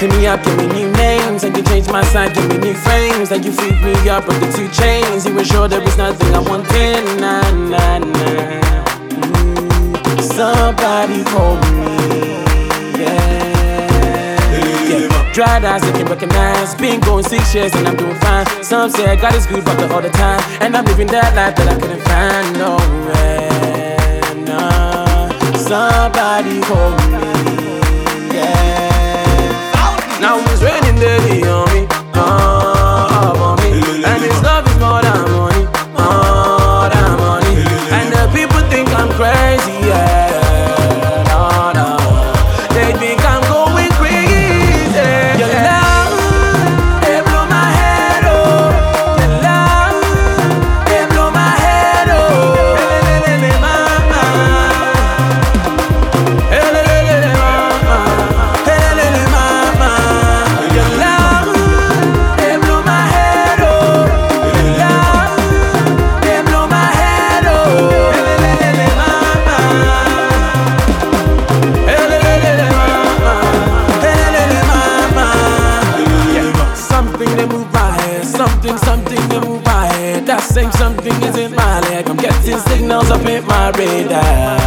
picking me up, give me new names, and you changed my side, give me new frames, and you freed me up with the 2 chains. You were sure there was nothing I wanted, nah, nah, nah. Somebody hold me, yeah. Dried eyes, they can recognize. Been going 6 years and I'm doing fine. Some say I got this good but all the time, and I'm living that life that I couldn't find nowhere, nah. Somebody hold me, yeah. Now it's raining daily on me, on me, and this love is more than money, more than money. And the people think I'm crazy, yeah. No, no, they think I'm going crazy. Your love, they blow my head, oh. Your love, they blow my head, oh. Mama, mama. Your love, they blow my head, oh. Your love, they blow my head, oh. Something they move my head, something they move my head. That same something is in my leg. I'm getting signals up in my radar.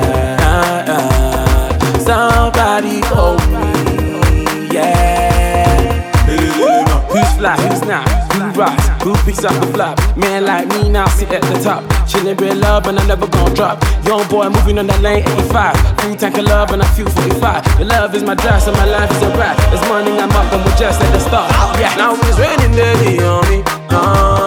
Somebody hold me, yeah. Who's fly, who's not, who rocks, who picks up the flop? Man like me now sit at the top, chillin' with love and I'm never gon' drop. Young boy moving on that lane 85, full tank of love and I feel 45. Your love is my drive, so my life is a rap. This morning I'm up and we're just at the start. Yeah, now it's raining daily on me.